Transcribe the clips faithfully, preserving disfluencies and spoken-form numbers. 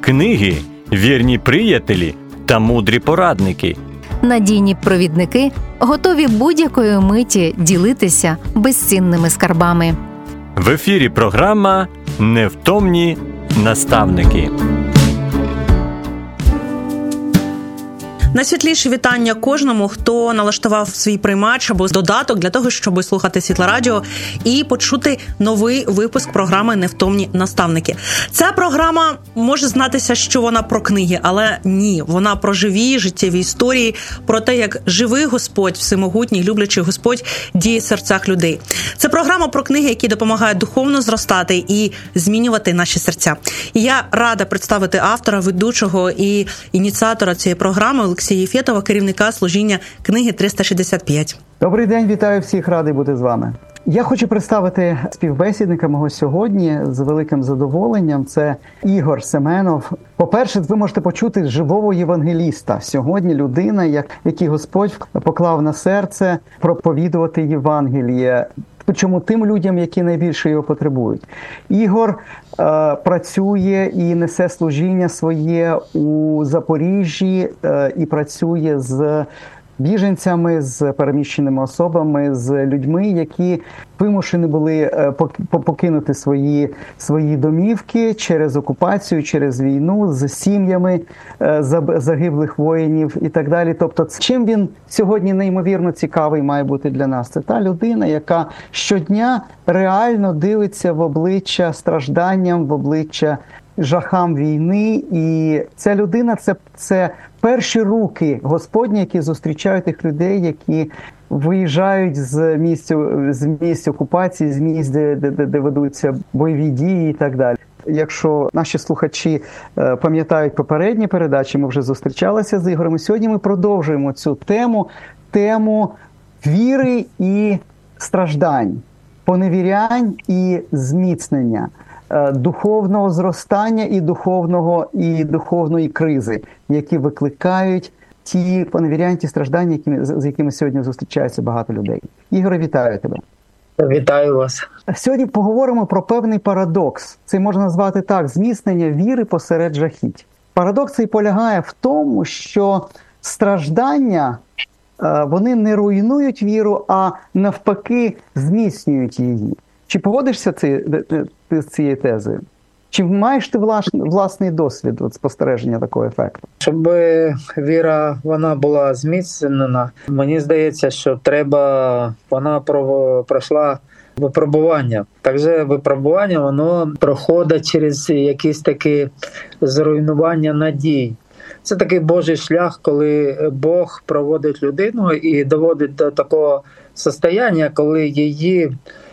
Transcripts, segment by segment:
книги, вірні приятелі та мудрі порадники. Надійні провідники, готові будь-якої миті ділитися безцінними скарбами. В ефірі програма «Невтомні наставники». Найсвітліші вітання кожному, хто налаштував свій приймач або додаток для того, щоб слухати Світле Радіо і почути новий випуск програми «Невтомні наставники». Ця програма може знатися, що вона про книги, але ні, вона про живі життєві історії, про те, як живий Господь, всемогутній, люблячий Господь діє в серцях людей. Це програма про книги, які допомагають духовно зростати і змінювати наші серця. І я рада представити автора, ведучого і ініціатора цієї програми Олексія Єфєтова, керівника служіння книги триста шістдесят п'ять. Добрий день, вітаю всіх, радий бути з вами. Я хочу представити співбесідника мого сьогодні з великим задоволенням. Це Ігор Семенов. По-перше, ви можете почути живого євангеліста. Сьогодні людина, який Господь поклав на серце проповідувати Євангеліє. Чому тим людям, які найбільше його потребують. Ігор е, працює і несе служіння своє у Запоріжжі е, і працює з біженцями, з переміщеними особами, з людьми, які вимушені були покинути свої, свої домівки через окупацію, через війну, з сім'ями загиблих воїнів і так далі. Тобто, чим він сьогодні неймовірно цікавий має бути для нас? Це та людина, яка щодня реально дивиться в обличчя стражданням, в обличчя жахам війни. І ця людина – це, це перші руки Господні, які зустрічають тих людей, які виїжджають з місць, з місць окупації, з місць, де, де, де ведуться бойові дії і так далі. Якщо наші слухачі е, пам'ятають попередні передачі, ми вже зустрічалися з Ігорем. І сьогодні ми продовжуємо цю тему, тему віри і страждань, поневірянь і зміцнення, е, духовного зростання і духовного і духовної кризи, які викликають ті поневірянь, ті страждання, які, з якими сьогодні зустрічається багато людей. Ігоре, вітаю тебе. Вітаю вас. Сьогодні поговоримо про певний парадокс. Це можна назвати так: зміцнення віри посеред жахіть. Парадокс цей полягає в тому, що страждання, вони не руйнують віру, а навпаки зміцнюють її. Чи погодишся ти, ти з цією тезою? Чи маєш ти власний досвід от спостереження такого ефекту? Щоб віра вона була зміцнена, мені здається, що треба, вона пройшла випробування. Також випробування воно проходить через якісь такі зруйнування надій. Це такий Божий шлях, коли Бог проводить людину і доводить до такого стану, коли її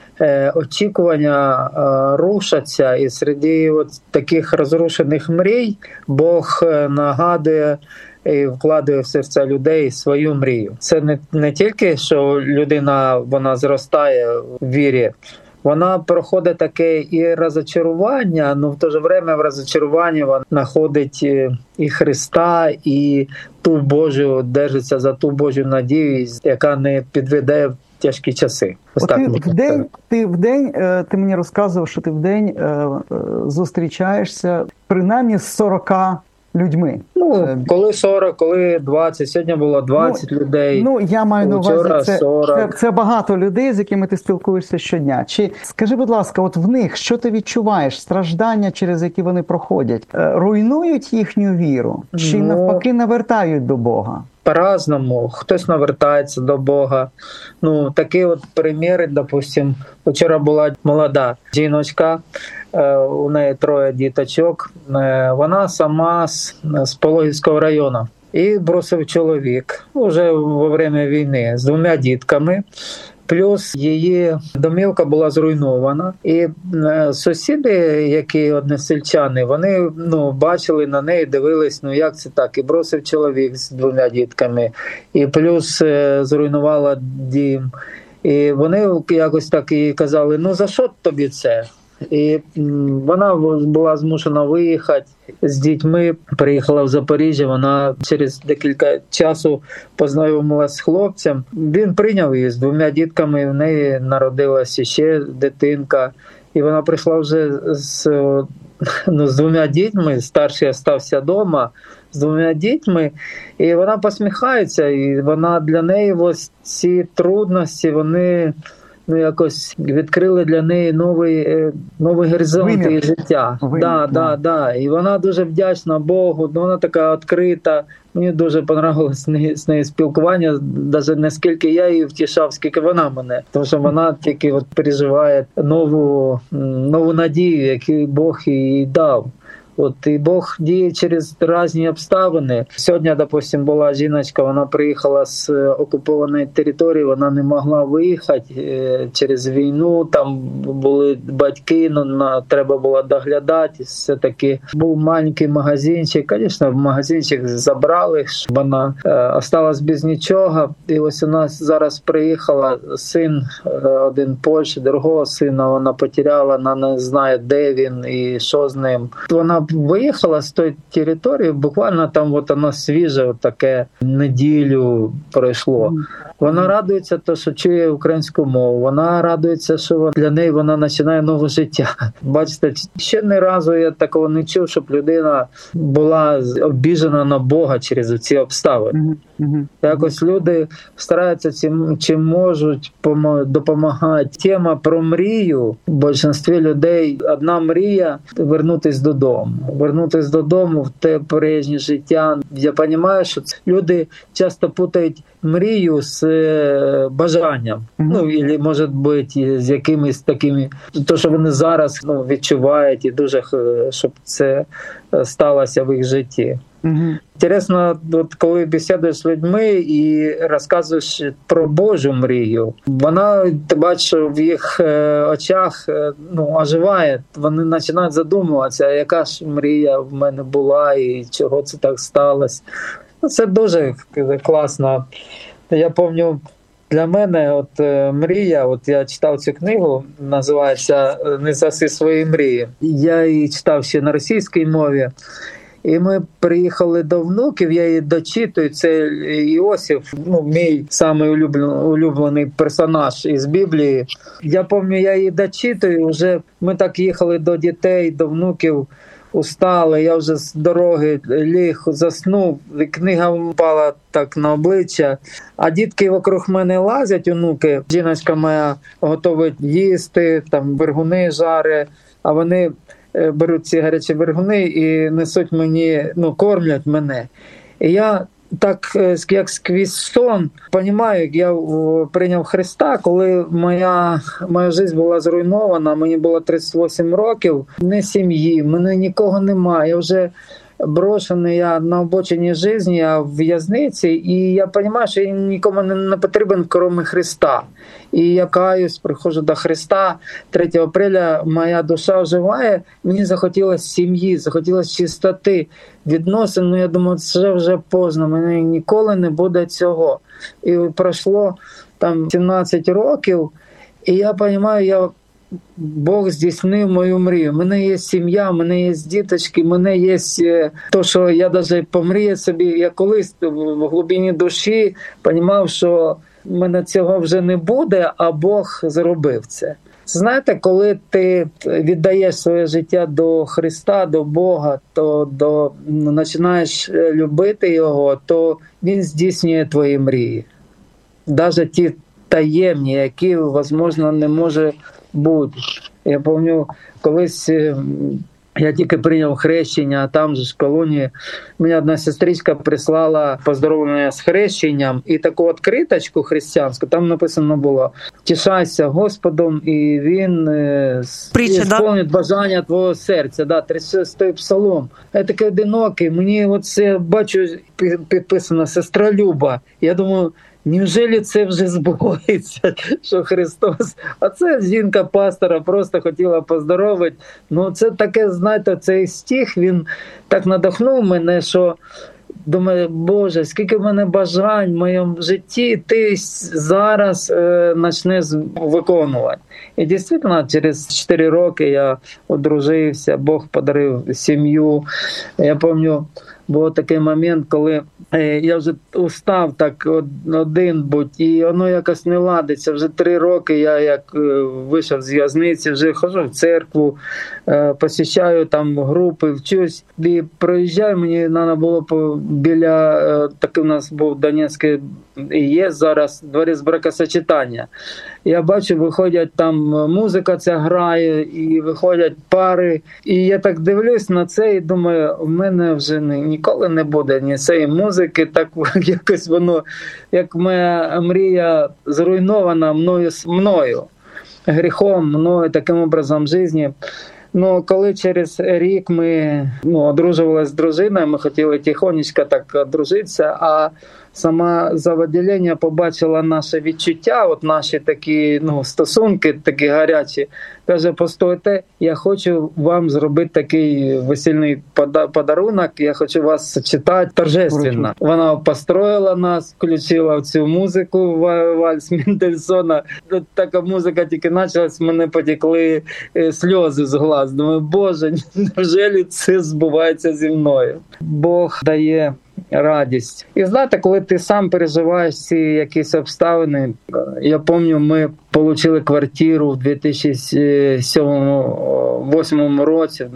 очікування рушаться, і серед от таких розрушених мрій Бог нагадує і вкладає в серця людей свою мрію. Це не, не тільки, що людина вона зростає в вірі, вона проходить таке і розчарування, але в то же время в розчаруванні вона знаходить і Христа, і ту Божу, держиться за ту Божу надію, яка не підведе в тяжкі часи. От ти в день, ти в день, ти мені розказував, що ти в день зустрічаєшся принаймні з сорока людьми. Ну, коли сорок, коли двадцять. Сьогодні було двадцять ну, людей. Ну, я маю на увазі, це, це, це багато людей, з якими ти спілкуєшся щодня. Чи, скажи, будь ласка, от в них, що ти відчуваєш? Страждання, через які вони проходять, руйнують їхню віру? Чи ну, навпаки навертають до Бога? По-разному. Хтось навертається до Бога. Ну, такі от приміри, допустим, вчора була молода жіночка, у неї троє діточок, вона сама з, з Пологівського району. І бросив чоловік вже во время війни з двома дітками. Плюс її домівка була зруйнована. І сусіди, які односельчани, вони ну, бачили на неї, дивились, ну як це так, і бросив чоловік з двома дітками, і плюс зруйнувала дім. І вони якось так і казали, ну за що тобі це? І вона була змушена виїхати з дітьми, приїхала в Запоріжжя, вона через декілька часу познайомилася з хлопцем. Він прийняв її з двома дітками, в неї народилася ще дитинка. І вона прийшла вже з ну, з двома дітьми, старший залишився вдома, з двома дітьми, і вона посміхається, і вона для неї ось ці трудності, вони ну, якось відкрили для неї новий, новий горизонт її життя. Вимір, да, да, да. І вона дуже вдячна Богу, вона така відкрита. Мені дуже понравилось з нею, з нею спілкування, навіть не скільки я її втішав, скільки вона мене. Тому що вона тільки от переживає нову, нову надію, яку Бог їй дав. От і Бог діє через різні обставини. Сьогодні, допустим, була жіночка, вона приїхала з окупованої території, вона не могла виїхати через війну, там були батьки, ну, на, треба було доглядати. Все-таки був маленький магазинчик, звісно, в магазинчик забрали, вона е, осталась без нічого. І ось у нас зараз приїхала син, е, один Польщі, другого сина вона потеряла, вона не знає, де він і що з ним. Вона виїхала з тої території, буквально там от вона свіже, от таке неділю пройшло. Вона радується, то, що чує українську мову, вона радується, що для неї вона починає нове життя. Бачите, ще ні разу я такого не чув, щоб людина була обіжена на Бога через ці обставини. Mm-hmm. Якось люди стараються цим, чим можуть допомагати. Тема про мрію, в більшості людей одна мрія – вернутися додому. Вернутися додому в те прежнє життя. Я розумію, що люди часто путають мрію з бажанням. Mm-hmm. Ну, або, може бути, з якимись такими, то, що вони зараз ну, відчувають, і дуже, щоб це сталося в їх житті. Mm-hmm. Інтересно, от коли бесідуєш з людьми і розказуєш про Божу мрію, вона, ти бачиш, в їх очах ну, оживає, вони починають задумуватися, яка ж мрія в мене була і чого це так сталося. Це дуже класно. Я пам'ятаю, для мене от мрія, от я читав цю книгу, називається «Не заси свої мрії». Я її читав ще на російській мові. І ми приїхали до внуків, я її дочитую, це Іосиф, ну, мій самий улюблений, улюблений персонаж із Біблії. Я пам'ятаю, я її дочитую, вже ми так їхали до дітей, до внуків, устали, я вже з дороги ліг, заснув, і книга впала так на обличчя, а дітки вокруг мене лазять, онуки, жіночка моя готовить їсти, там вергуни жаре, а вони беруть ці гарячі вергуни і несуть мені, ну, кормлять мене. І я так, як сквозь сон, розумію, як я прийняв Христа, коли моя, моя життя була зруйнована, мені було тридцять вісім років, не сім'ї, мене нікого немає, я вже брошений, я на обочині життя, я в в'язниці, і я розумію, що я нікому не потрібен, крім Христа. І я каюсь, приходжу до Христа, третього апреля моя душа оживає, мені захотілося сім'ї, захотілося чистоти, відносин, ну я думаю, це вже поздно, мене ніколи не буде цього. І пройшло там сімнадцять років, і я розумію, я Бог здійснив мою мрію. У мене є сім'я, у мене є діточки, у мене є те, що я навіть помріяв собі. Я колись в глибині душі розумів, що в мене цього вже не буде, а Бог зробив це. Знаєте, коли ти віддаєш своє життя до Христа, до Бога, то до, ну, починаєш любити Його, то Він здійснює твої мрії. Навіть ті таємні, які, можливо, не може бути. Я пам'ятаю, колись я тільки прийняв хрещення, а там же ж в колонії мені одна сестричка прислала поздоровлення з хрещенням і таку відкриточку християнську, там написано було «Тішайся Господом, і Він сповнить бажання твого серця». Да, тридцять шостий псалом. Я такий одинокий, мені оце, бачу, підписано «Сестра Люба». Я думаю, невже це вже збувається, що Христос? А це жінка пастора просто хотіла поздоровити. Ну це таке, знаєте, цей стих, він так надихнув мене, що думаю, Боже, скільки в мене бажань в моєму житті ти зараз е, почнеш виконувати. І дійсно, через чотири роки я одружився, Бог подарив сім'ю. Я пам'ятаю, був такий момент, коли я вже устав так один будь, і воно якось не ладиться. Вже три роки я як вийшов з в'язниці, вже ходжу в церкву, посещаю там групи, вчусь. І проїжджаю, мені треба було біля, такий у нас був Донецький, і є зараз дворець бракосочетання. Я бачу, виходять там, музика ця грає, і виходять пари. І я так дивлюсь на це і думаю, в мене вже ніколи не буде ні цієї музики, так якось воно, як моя мрія зруйнована мною, мною, гріхом, мною, таким образом життя. Ну, коли через рік ми ну, одружувалися з дружиною, ми хотіли тихонечко так одружитися, а сама заводілення побачила наше відчуття, от наші такі ну, стосунки, такі гарячі. Каже, постойте, я хочу вам зробити такий весільний подарунок, я хочу вас сочетати торжественно. Вона построїла нас, включила в цю музику, вальс Мендельсона. Така музика тільки почалась, мене потекли сльози з глаз. Думаю, Боже, невже це збувається зі мною? Бог дає радість. І знаєте, коли ти сам переживаєш ці якісь обставини, я пам'ятаю, ми отримали квартиру в дві тисячі восьмому році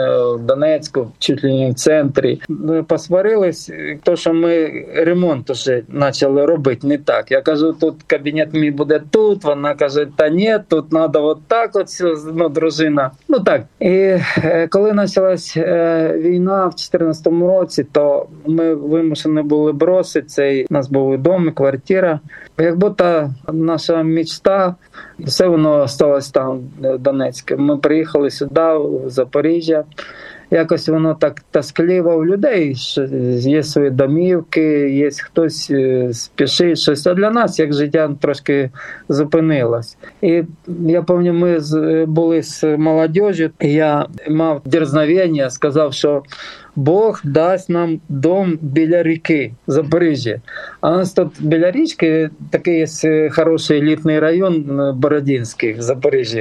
в Донецьку, чуть ли не в центрі. Ми посварились, то, що ми ремонт вже почали робити не так. Я кажу, тут кабінет мій буде тут, вона каже, та ні, тут треба от так от, ну, дружина. Ну так. І коли почалась війна в чотирнадцятому році, то ми вимушені були бросити цей, у нас був і дом, і квартира. Як будто наша мечта, все воно залишилось там, в Донецьку. Ми приїхали сюди, в Запоріжжя. Якось воно так тоскливо в людей, що є свої домівки, є хтось спішить щось. А для нас, як життя, трошки зупинилось. І я пам'ятаю, ми були з молодіжю, і я мав дерзновення, сказав, що Бог дасть нам дом біля ріки, Запоріжжя. А у нас тут біля річки такий є хороший елітний район Бородінський в Запоріжжі.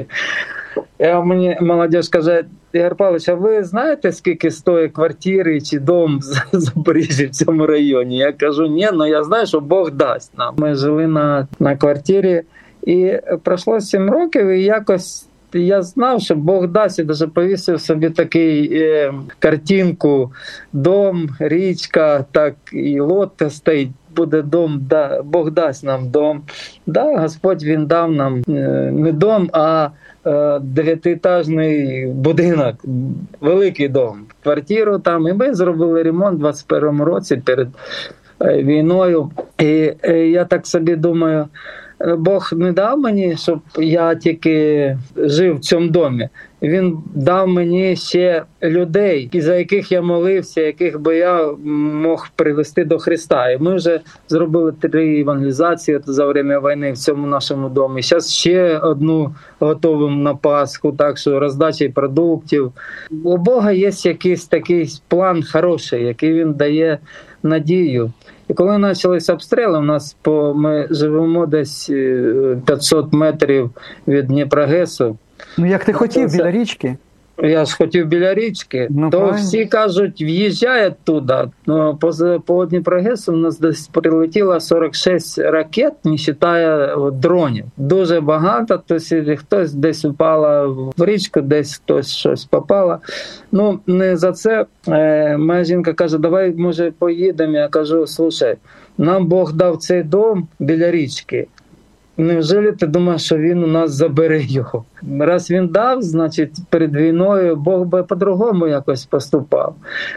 І мені молодіж каже, Ігор Павлович, а ви знаєте, скільки стоїть квартири чи дом в Запоріжжі в цьому районі? Я кажу, ні, але я знаю, що Бог дасть нам. Ми жили на, на квартирі, і пройшло сім років, і якось я знав, що Бог дасть, і навіть повісив собі такий е, картинку, дом, річка, так і лодка стоїть, буде дом, да, Бог дасть нам дом. Да, Господь Він дав нам е, не дом, а е, дев'ятиетажний будинок, великий дом, квартиру там. І ми зробили ремонт у двадцять першому році перед е, війною. І е, я так собі думаю, Бог не дав мені, щоб я тільки жив в цьому домі. Він дав мені ще людей, за яких я молився, яких би я мог привести до Христа. І ми вже зробили три евангелізації за время війни в цьому нашому домі. Зараз ще одну готуємо на Пасху, так що роздача продуктів. У Бога є якийсь такий план хороший, який Він дає надію. І коли почалися обстріли, у нас по ми живемо десь п'ятсот метрів від Дніпрогесу. Ну як ти хотів, біля річки? Я ж хотів біля річки, ну, то правильно. Всі кажуть, в'їжджає туди. Ну, по, по Дніпрогесу у нас десь прилетіло сорок шість ракет, не вважає дронів. Дуже багато, тобто хтось десь впало в річку, десь хтось щось попало. Ну, не за це. Е, моя жінка каже, давай, може, поїдемо. Я кажу, слушай, нам Бог дав цей дом біля річки. Невже ти думаєш, що він у нас забере його? Раз він дав, значить, перед війною Бог би по-другому якось поступав.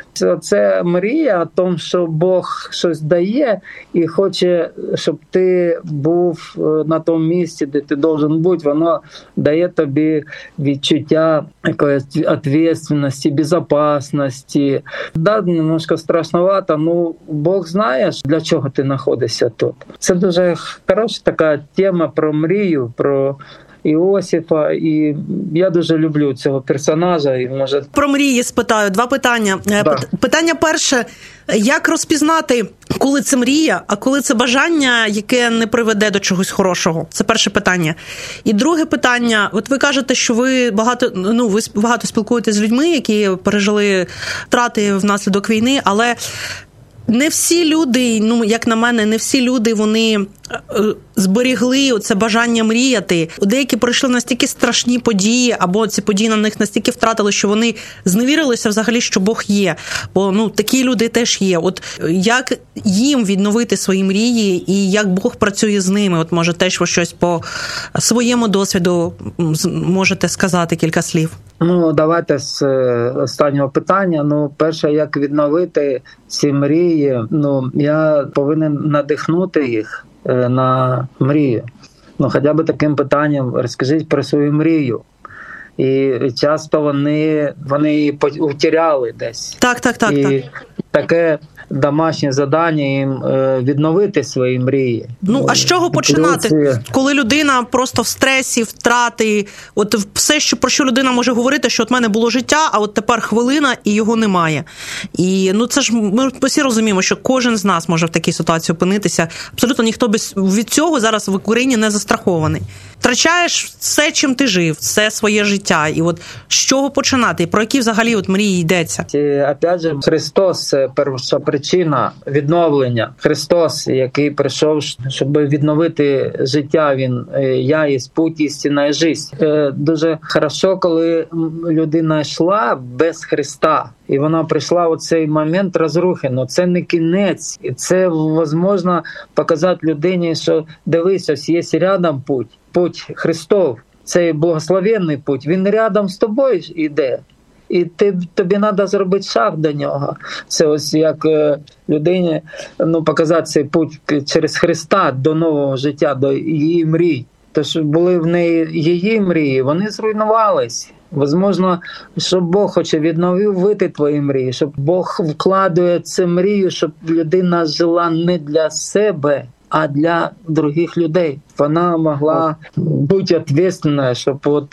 Це мрія о тому, що Бог щось дає і хоче, щоб ти був на тому місці, де ти должен бути. Воно дає тобі відчуття якоїсь відповідальності, безпечності. Да, немножко страшновато, ну Бог знає, для чого ти знаходишся тут. Це дуже хороша така тема про мрію, про Іосифа, і я дуже люблю цього персонажа. І може про мрії спитаю. Два питання. Да. Питання перше. Як розпізнати, коли це мрія, а коли це бажання, яке не приведе до чогось хорошого? Це перше питання. І друге питання. От ви кажете, що ви багато, ну, ви багато спілкуєтеся з людьми, які пережили втрати внаслідок війни, але не всі люди, ну, як на мене, не всі люди, вони зберігли оце бажання мріяти. Деякі пройшли настільки страшні події, або ці події на них настільки втратили, що вони зневірилися взагалі, що Бог є. Бо, ну, такі люди теж є. От як їм відновити свої мрії і як Бог працює з ними? От, може, теж ви щось по своєму досвіду можете сказати кілька слів? Ну, давайте з останнього питання. Ну, перше, як відновити ці мрії, ну, я повинен надихнути їх на мрію. Ну, хоча б таким питанням розкажіть про свою мрію. І часто вони, вони її утеряли десь. Так, так, так. І так. таке домашнє завдання їм відновити свої мрії. Ну, а з чого починати? Коли людина просто в стресі, втрати, от все, що, про що людина може говорити, що от в мене було життя, а от тепер хвилина, і його немає. І, ну, це ж, ми всі розуміємо, що кожен з нас може в такій ситуації опинитися. Абсолютно ніхто без, від цього зараз в Україні не застрахований. Втрачаєш все, чим ти жив, все своє життя. І от з чого починати? І про які взагалі от мрії йдеться? І, опять же, Христос – це перша причина відновлення. Христос, який прийшов, щоб відновити життя, Він «Я єсть путь, істина і життя». Дуже хорошо, коли людина йшла без Христа, і вона прийшла у цей момент розрухи. Но це не кінець. І це, можливо, показати людині, що дивись, ось є рядом путь. Путь Христов, цей благословенний путь, він рядом з тобою йде. І ти, тобі треба зробити шаг до нього. Це ось як е, людині, ну, показати цей путь через Христа до нового життя, до її мрій. Тож були в неї її мрії, вони зруйнувались. Возможно, що Бог хоче відновити твої мрії, щоб Бог вкладує цю мрію, щоб людина жила не для себе, а для других людей. Вона могла бути відповідальною, щоб от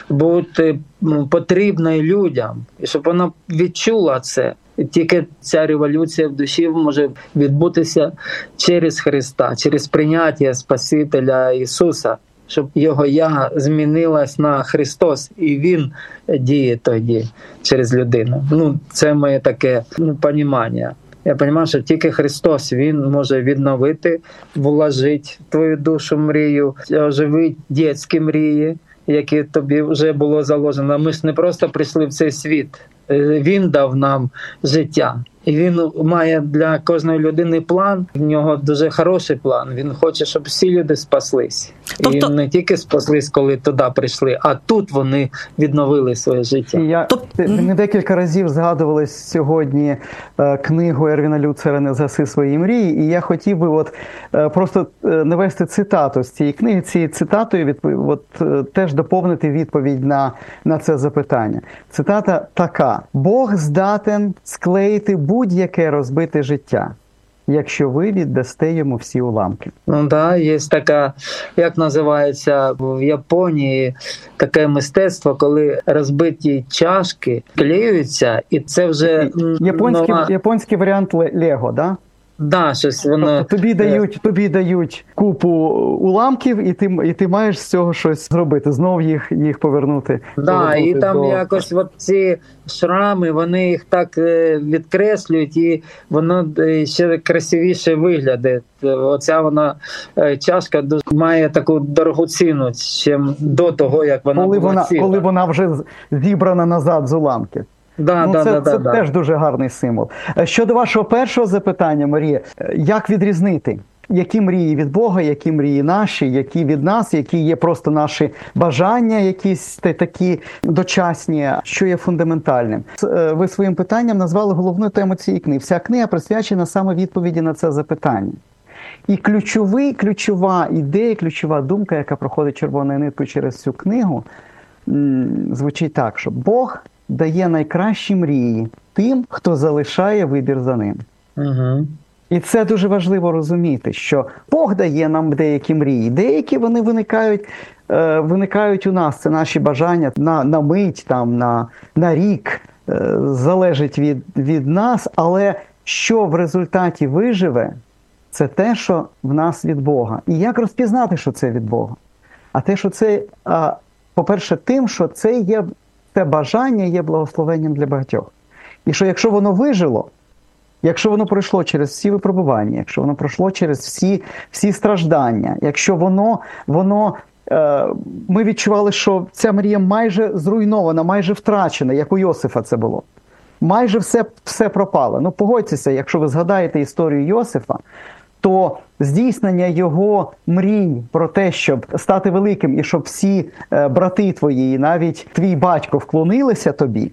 бути потрібною людям, і щоб вона відчула це. І тільки ця революція в душі може відбутися через Христа, через прийняття Спасителя Ісуса, щоб його «я» змінилось на Христос, і Він діє тоді через людину. Ну, це моє таке, ну, розуміння. Я розумію, що тільки Христос, Він може відновити, вложити в твою душу мрію, оживити дитячі мрії, які тобі вже було заложено. Ми ж не просто прийшли в цей світ. Він дав нам життя. І він має для кожної людини план, в нього дуже хороший план. Він хоче, щоб всі люди спаслись. Тобто... І не тільки спаслись, коли туди прийшли, а тут вони відновили своє життя. Я тобто... Ми декілька разів згадували сьогодні е, книгу Ервіна Люцера «Не згаси свої мрії», і я хотів би от, е, просто навести цитату з цієї книги, цією цитатою від, от, е, теж доповнити відповідь на, на це запитання. Цитата така: «Бог здатен склеїти будь-яке розбите життя, якщо ви віддасте йому всі уламки». Ну так, да, є така, як називається в Японії, таке мистецтво, коли розбиті чашки клеюються, і це вже японський, нова... японський варіант Лего, да? Да, щось воно... Тобто тобі дають, тобі дають купу уламків, і ти, і ти маєш з цього щось зробити, знов їх, їх повернути. Да, і там до... якось от ці шрами, вони їх так відкреслюють, і воно ще красивіше виглядає. Оця вона чашка має таку дорогу ціну, чим до того, як вона коли була вона, ціла. Коли вона вже зібрана назад з уламків. Да, ну, да, це да, це да, теж да. дуже гарний символ. Щодо вашого першого запитання, Марія, як відрізнити, які мрії від Бога, які мрії наші, які від нас, які є просто наші бажання, якісь такі дочасні, що є фундаментальним? Ви своїм питанням назвали головну тему цієї книги. Вся книга присвячена саме відповіді на це запитання. І ключовий, ключова ідея, ключова думка, яка проходить червоною ниткою через цю книгу, звучить так, що Бог дає найкращі мрії тим, хто залишає вибір за ним. Угу. І це дуже важливо розуміти, що Бог дає нам деякі мрії. Деякі вони виникають, е, виникають у нас. Це наші бажання на, на мить, там, на, на рік, е, залежить від, від нас. Але що в результаті виживе, це те, що в нас від Бога. І як розпізнати, що це від Бога? А те, що це, а, по-перше, тим, що це є, це бажання є благословенням для багатьох. І що якщо воно вижило, якщо воно пройшло через всі випробування, якщо воно пройшло через всі, всі страждання, якщо воно, воно е, ми відчували, що ця мрія майже зруйнована, майже втрачена, як у Йосифа це було. Майже все, все пропало. Ну, погодьтеся, якщо ви згадаєте історію Йосифа, то здійснення його мрій про те, щоб стати великим і щоб всі е, брати твої, і навіть твій батько вклонилися тобі,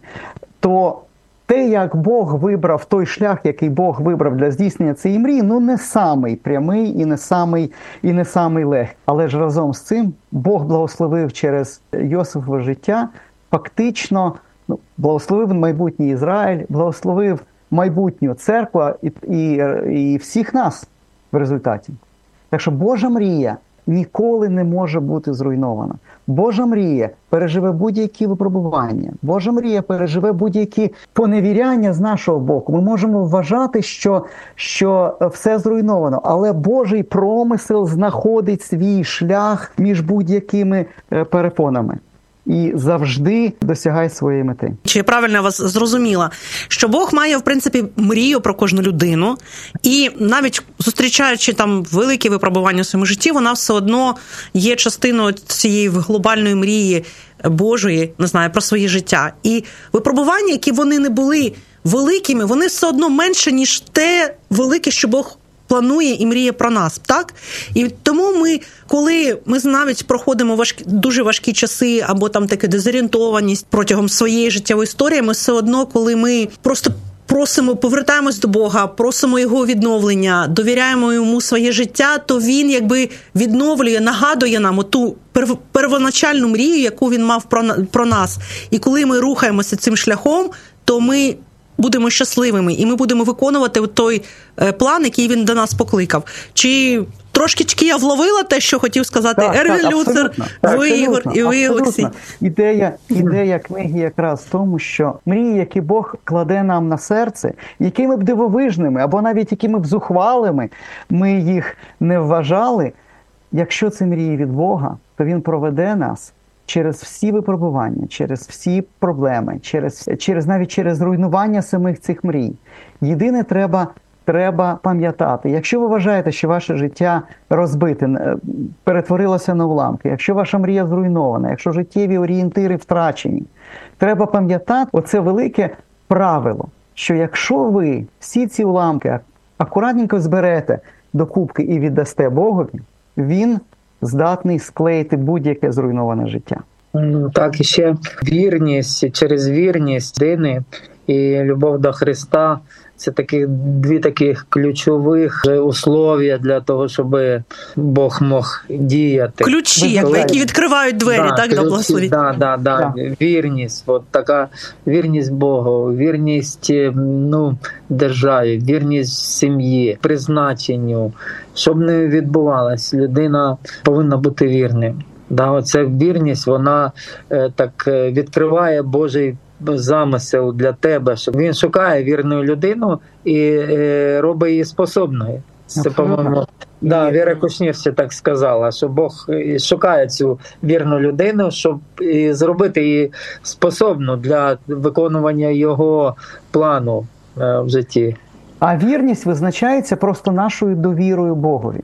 то те, як Бог вибрав той шлях, який Бог вибрав для здійснення цієї мрії, ну не самий прямий і не самий, і не самий легкий. Але ж разом з цим Бог благословив через Йосифове життя, фактично ну, благословив майбутній Ізраїль, благословив майбутню церкву і, і, і всіх нас в результаті. Так що Божа мрія ніколи не може бути зруйнована. Божа мрія переживе будь-які випробування. Божа мрія переживе будь-які поневіряння з нашого боку. Ми можемо вважати, що, що все зруйновано, але Божий промисел знаходить свій шлях між будь-якими перепонами. І завжди досягай своєї мети. Чи я правильно вас зрозуміла, що Бог має, в принципі, мрію про кожну людину, і навіть зустрічаючи там великі випробування у своєму житті, вона все одно є частиною цієї глобальної мрії Божої, не знаю, про своє життя. І випробування, які вони не були великими, вони все одно менше, ніж те велике, що Бог планує і мріє про нас, так? І тому ми, коли ми навіть проходимо важкі, дуже важкі часи, або там таке дезорієнтованість протягом своєї життєвої історії, ми все одно, коли ми просто просимо, повертаємось до Бога, просимо Його відновлення, довіряємо Йому своє життя, то Він якби відновлює, нагадує нам оту первоначальну мрію, яку Він мав про, про нас. І коли ми рухаємося цим шляхом, то ми будемо щасливими, і ми будемо виконувати той план, який він до нас покликав. Чи трошки я вловила те, що хотів сказати так, Ервін Люцер, ви, Ігор, і ви, Олексій? Ідея, ідея книги якраз в тому, що мрії, які Бог кладе нам на серце, якими б дивовижними, або навіть якими б зухвалими ми їх не вважали, якщо це мрії від Бога, то Він проведе нас через всі випробування, через всі проблеми, через, через навіть через руйнування самих цих мрій. Єдине треба, треба пам'ятати, якщо ви вважаєте, що ваше життя розбите, перетворилося на уламки, якщо ваша мрія зруйнована, якщо життєві орієнтири втрачені, треба пам'ятати оце велике правило, що якщо ви всі ці уламки акуратненько зберете до кубки і віддасте Богові, Він здатний склеїти будь-яке зруйноване життя. Так, і ще вірність, через вірність людини і любов до Христа – це такі, дві таких ключових условия для того, щоб Бог мог діяти. Ключі, якби, які відкривають двері, да, так, ключі, до благословення. Так, да, да, да. Да. Вірність, от така вірність Богу, вірність ну, державі, вірність сім'ї, призначенню. Щоб не відбувалось, людина повинна бути вірним. Да, оця вірність, вона е, так відкриває Божий замисел для тебе, щоб він шукає вірну людину і е, робить її способною. Це, по-моєму, да, Віра Кушнір ще так сказала, що Бог шукає цю вірну людину, щоб і зробити її способну для виконування його плану е, в житті. А вірність визначається просто нашою довірою Богові.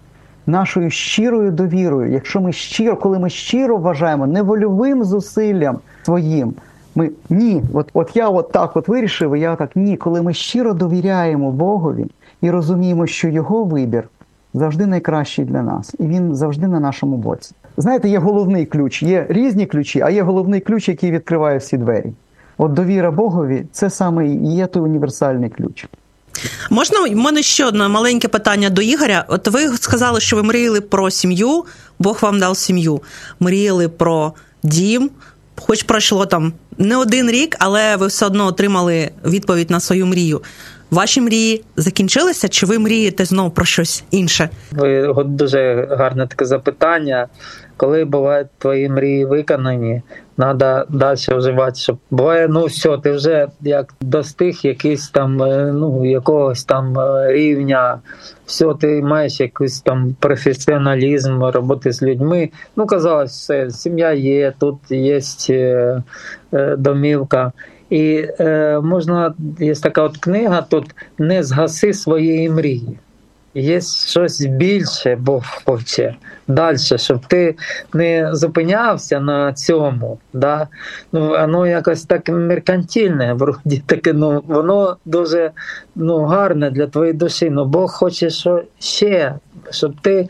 Нашою щирою довірою. Якщо ми щиро, коли ми щиро вважаємо не вольовим зусиллям своїм, ми ні, от, от я от так от вирішив, і я так ні. Коли ми щиро довіряємо Богові і розуміємо, що Його вибір завжди найкращий для нас, і Він завжди на нашому боці. Знаєте, є головний ключ, є різні ключі, а є головний ключ, який відкриває всі двері. От довіра Богові – це саме і є той універсальний ключ. Можна, в мене ще одне маленьке питання до Ігоря. От ви сказали, що ви мріяли про сім'ю, Бог вам дав сім'ю. Мріяли про дім, хоч пройшло там не один рік, але ви все одно отримали відповідь на свою мрію. Ваші мрії закінчилися, чи ви мрієте знову про щось інше? Ви дуже гарне таке запитання. Коли бувають твої мрії виконані, треба далі вживати, щоб буває, ну все, ти вже як достиг якийсь там, ну, якогось там рівня, все, ти маєш якийсь там професіоналізм роботи з людьми. Ну, казалось, все, сім'я є, тут є е, е, домівка. І е, можна, є така от книга, тут «Не згаси своєї мрії». Є щось більше, Бог хоче, далі, щоб ти не зупинявся на цьому. Да? Ну, воно якось так меркантильне, вроді таке, ну, воно дуже ну, гарне для твоєї душі. Ну, Бог хоче що ще, щоб ти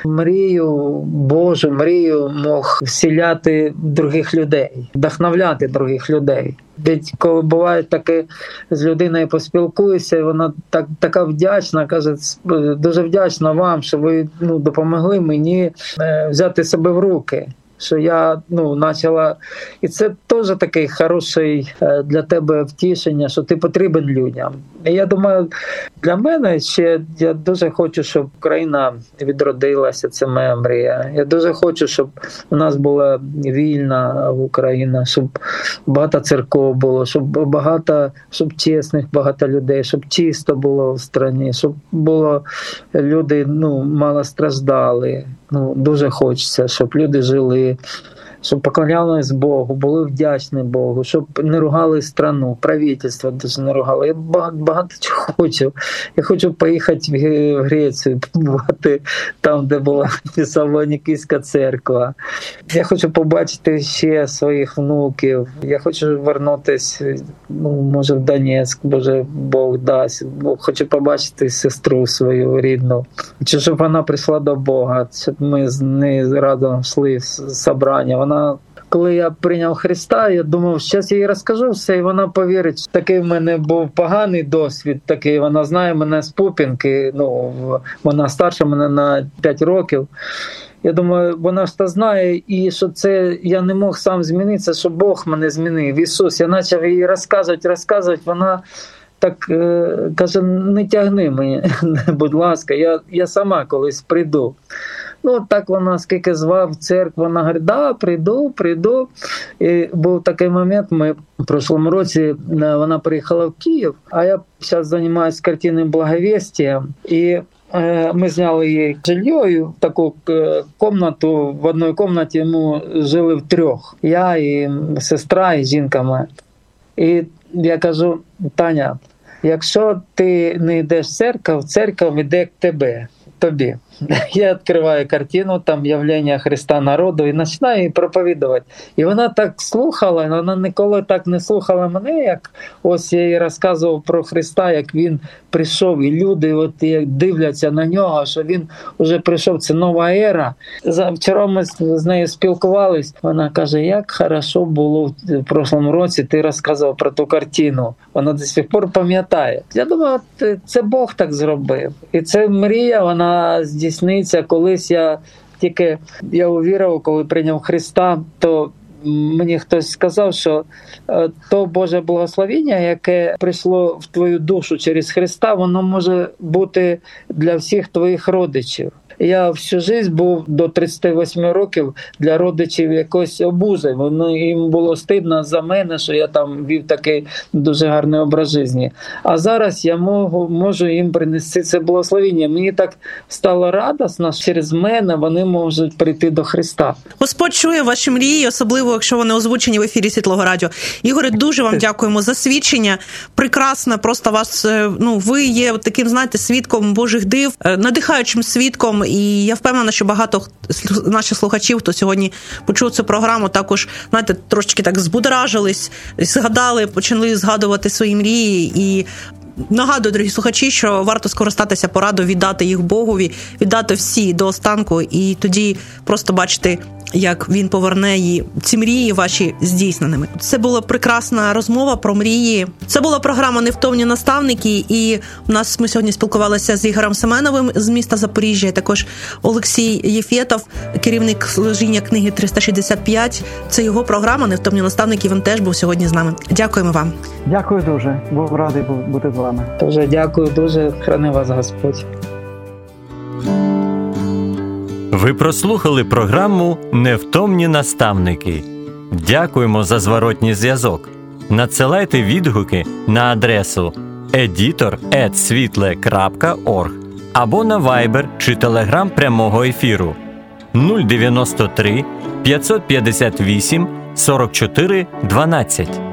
мрію, Божу мрію мог вселяти других людей, вдохновляти других людей. Ведь коли буває таке, з людиною поспілкуюся, і вона так, така вдячна, каже, дуже вдячна вам, що ви ну, допомогли мені е, взяти себе в руки. Що я ну, почала... І це теж такий хороший для тебе втішення, що ти потрібен людям. І я думаю, для мене ще я дуже хочу, щоб Україна відродилася, це моя мрія. Я дуже хочу, щоб у нас була вільна Україна, щоб багато церков було, щоб багато, щоб чесних багато людей, щоб чисто було в країні, щоб було люди ну, мало страждали. Ну, дуже хочеться, щоб люди жили, щоб поклонялись Богу, були вдячні Богу, щоб не ругали страну, правительство дуже не ругало. Я багато, багато чого хочу. Я хочу поїхати в Грецію, побувати там, де була Салонікійська церква. Я хочу побачити ще своїх внуків. Я хочу повернутися, ну, може, в Донецьк, може, Бог дасть. Хочу побачити сестру свою рідну. Хочу, щоб вона прийшла до Бога, щоб ми з нею разом йшли в собрання. Вона Коли я прийняв Христа, я думав, зараз я їй розкажу все, і вона повірить. Такий в мене був поганий досвід, такий, вона знає мене з Пупінки, ну, вона старша мене на п'ять років. Я думаю, вона ж то знає, і що це я не мог сам змінитися, що Бог мене змінив, Ісус. Я почав їй розказувати, розказувати, вона так е, каже, не тягни мені, будь ласка, я, я сама колись прийду. Ну, так вона, скільки звав в церкву, вона говорить, да, прийду, прийду. І був такий момент, ми в прошлому році, вона приїхала в Київ, а я зараз займаюся картинним благовістям, і е, ми зняли їй жилье, таку е, комнату, в одній кімнаті ми жили втрьох, я і сестра, і жінка моя. І я кажу, Таня, якщо ти не йдеш в церкву, церква йде к тебе, тобі. Я відкриваю картину, там явлення Христа народу, і починаю її проповідувати. І вона так слухала, вона ніколи так не слухала мене, як ось я їй розказував про Христа, як він прийшов, і люди от як дивляться на нього, що він вже прийшов, це нова ера. Вчора ми з нею спілкувались, вона каже, як хорошо було в прошлому році, ти розказував про ту картину. Вона до сих пор пам'ятає. Я думаю, це Бог так зробив. І це мрія, вона здійсниться. Колись я тільки я увірував, коли прийняв Христа, то мені хтось сказав, що то Боже благословення, яке прийшло в твою душу через Христа, воно може бути для всіх твоїх родичів. Я всю життя був до тридцяти восьми років для родичів якось обузою. Воно їм було стидно за мене, що я там вів такий дуже гарний образ життя. А зараз я можу, можу їм принести це благословення. Мені так стало радісно, що через мене вони можуть прийти до Христа. Господь чує ваші мрії, особливо, якщо вони озвучені в ефірі Світлого Радіо. Ігоре, дуже вам дякуємо за свідчення. Прекрасно, просто вас, ну, ви є таким, знаєте, свідком Божих див, надихаючим свідком. І я впевнена, що багато наших слухачів, хто сьогодні почув цю програму, також, знаєте, трошечки так збудоражились, згадали, почали згадувати свої мрії. І нагадую, дорогі слухачі, що варто скористатися порадою, віддати їх Богові, віддати всі до останку, і тоді просто бачити як він поверне її, ці мрії ваші здійсненими. Це була прекрасна розмова про мрії. Це була програма «Невтомні наставники», і у нас ми сьогодні спілкувалися з Ігорем Семеновим з міста Запоріжжя, і також Олексій Єфєтов, керівник служіння книги триста шістдесят п'ять. Це його програма «Невтомні наставники», він теж був сьогодні з нами. Дякуємо вам. Дякую дуже, був радий бути з вами. Дуже дякую, дуже храни вас Господь. Ви прослухали програму «Невтомні наставники». Дякуємо за зворотній зв'язок. Надсилайте відгуки на адресу едітор ет світле крапка орг або на Viber чи Telegram прямого ефіру нуль дев'яносто три п'ятсот п'ятдесят вісім сорок чотири дванадцять.